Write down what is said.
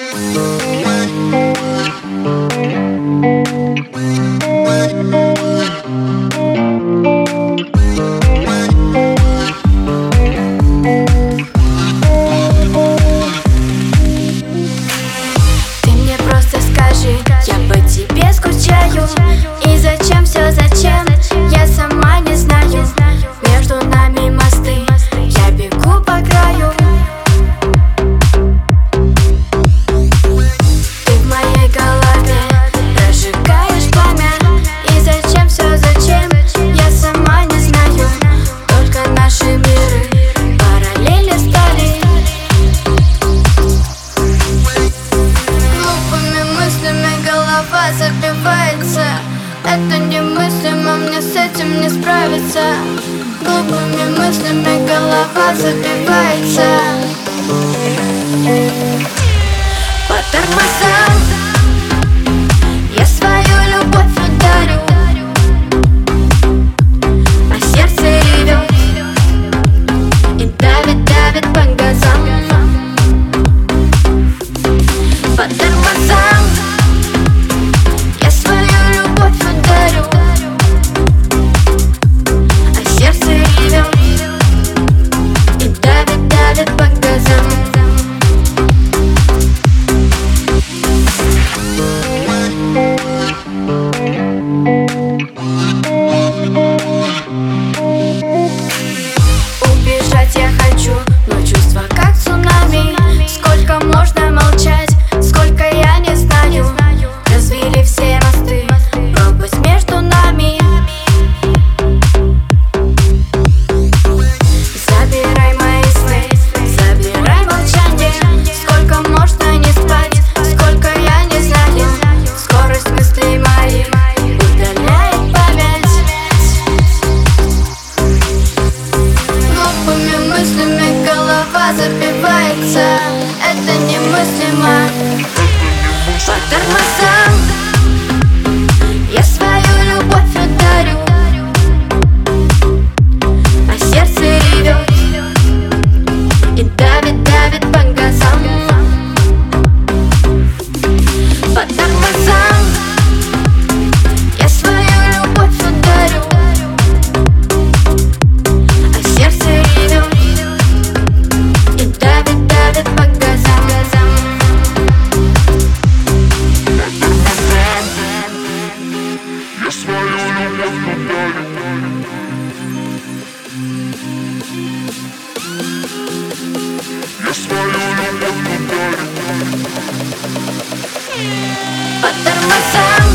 Я по тебе скучаю. И зачем все зачем? Я сама не знаю. Между нами мосты, я бегу по краю. Ты в моей голове прожигаешь пламя. И зачем все зачем? Я сама не знаю. Только наши миры параллели стали. Глупыми мыслями голова забивается. Это немыслимо, мне с этим не справиться. Глупыми мыслями голова забивается. По тормозам я свою любовь ударю, а сердце ревет и давит, давит по газам. По тормозам я свою любовь ударю, а сердце ревет и давит, давит по газам. Убежать я хочу, но чувства как цунами. Сколько можно молчать, сколько я не знаю. Развили все мосты, пропасть между нами. Забирай мои сны, забирай молчание. Сколько можно не спать, сколько я не знаю. Скорость мыслей моих удаляет память. Глупыми мыслями голова забивается. Это немыслимо. По тормозам я свою любовь ударю, а сердце ревет и давит, давит по газам. По тормозам я свою любовь ударю, а сердце ревет и давит, давит по газам. Я свою любовь ударю, я свою любовь ударю. По тормозам